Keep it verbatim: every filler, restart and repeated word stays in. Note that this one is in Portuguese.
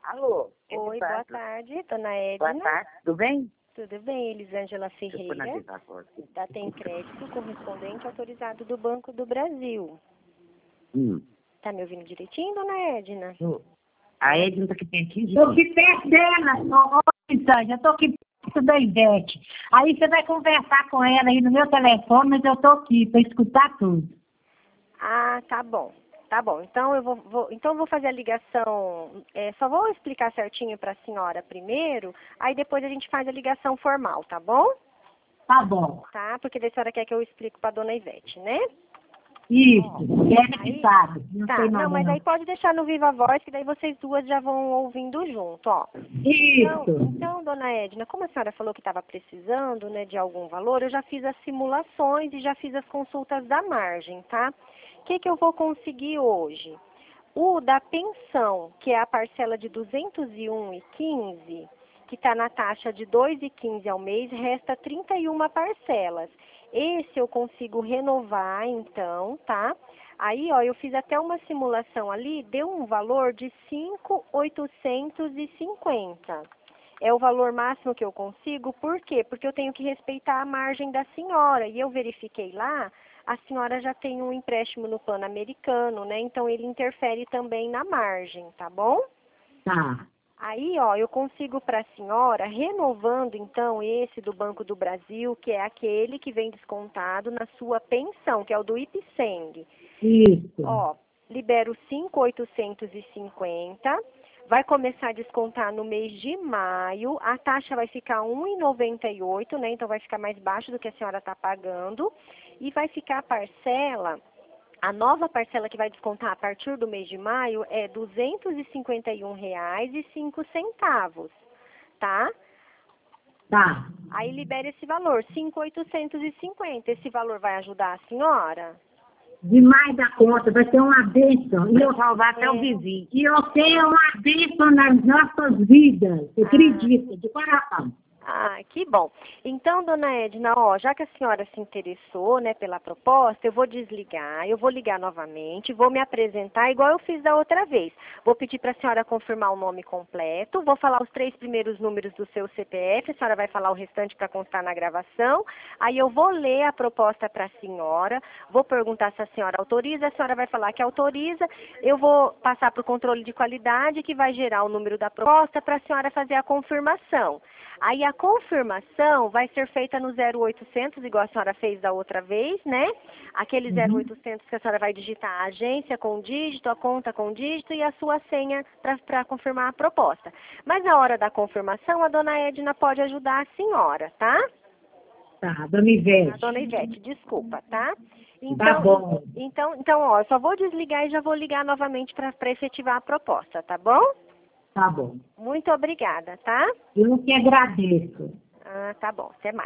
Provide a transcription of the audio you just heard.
Alô? Oi, boa tarde, dona Edna. Boa tarde, tudo bem? Tudo bem, Elisângela Ferreira, Deixa da Tem Crédito, correspondente autorizado do Banco do Brasil. Hum. Tá me ouvindo direitinho, dona Edna? A Edna tá aqui pertinho de Tô mim. aqui perto dela, ô, ô, Elisângela, eu tô aqui perto da Ivete. Aí você vai conversar com ela aí no meu telefone, mas eu tô aqui pra escutar tudo. Ah, tá bom. Tá bom, então eu vou, vou- então eu vou fazer a ligação, é, só vou explicar certinho para a senhora primeiro, aí depois a gente faz a ligação formal, tá bom? Tá bom. Tá? Porque daí a senhora quer que eu explique para dona Ivete, né? Isso, ela Aí- que sabe. Não Tá, sei não, nada, mas não. aí pode deixar no Viva Voz, que daí vocês duas já vão ouvindo junto, ó. Então, Isso. então, dona Edna, como a senhora falou que estava precisando, né, de algum valor, eu já fiz as simulações e já fiz as consultas da margem, tá? O que que eu vou conseguir hoje? O da pensão, que é a parcela de duzentos e um reais e quinze centavos, que está na taxa de dois reais e quinze centavos ao mês, resta trinta e uma parcelas. Esse eu consigo renovar, então, tá? Aí, ó, eu fiz até uma simulação ali, deu um valor de cinco mil oitocentos e cinquenta. É o valor máximo que eu consigo, por quê? Porque eu tenho que respeitar a margem da senhora. E eu verifiquei lá, a senhora já tem um empréstimo no Pan-Americano, né? Então ele interfere também na margem, tá bom? Tá. Aí, ó, eu consigo para a senhora, renovando então esse do Banco do Brasil, que é aquele que vem descontado na sua pensão, que é o do Ipseng. Isso. Ó, libero cinco mil oitocentos e cinquenta, vai começar a descontar no mês de maio, a taxa vai ficar um real e noventa e oito, né? Então vai ficar mais baixo do que a senhora está pagando, e vai ficar a parcela, a nova parcela que vai descontar a partir do mês de maio é duzentos e cinquenta e um reais e cinco centavos, tá? Tá. Aí libera esse valor, cinco mil oitocentos e cinquenta. Esse valor vai ajudar a senhora? Demais da conta, vai ser uma bênção. E eu, Salvar até o É. vizinho. e eu tenho uma bênção nas nossas vidas. Você Ah. acredita, de coração. Ah, que bom. Então, dona Edna, ó, já que a senhora se interessou, né, pela proposta, eu vou desligar, eu vou ligar novamente, vou me apresentar igual eu fiz da outra vez. Vou pedir para a senhora confirmar o nome completo, vou falar os três primeiros números do seu C P F, a senhora vai falar o restante para constar na gravação, aí eu vou ler a proposta para a senhora, vou perguntar se a senhora autoriza, a senhora vai falar que autoriza, eu vou passar para o controle de qualidade, que vai gerar o número da proposta para a senhora fazer a confirmação. Aí a confirmação vai ser feita no zero oitocentos, igual a senhora fez da outra vez, né? Aquele zero oitocentos que a senhora vai digitar a agência com o dígito, a conta com o dígito e a sua senha para confirmar a proposta. Mas na hora da confirmação, a dona Edna pode ajudar a senhora, tá? Tá, dona Ivete. A dona Ivete, desculpa, tá? Tá bom. Então, então, ó, eu só vou desligar e já vou ligar novamente para efetivar a proposta, tá bom? Tá bom. Muito obrigada, tá? Eu que agradeço. Ah, tá bom. Até mais.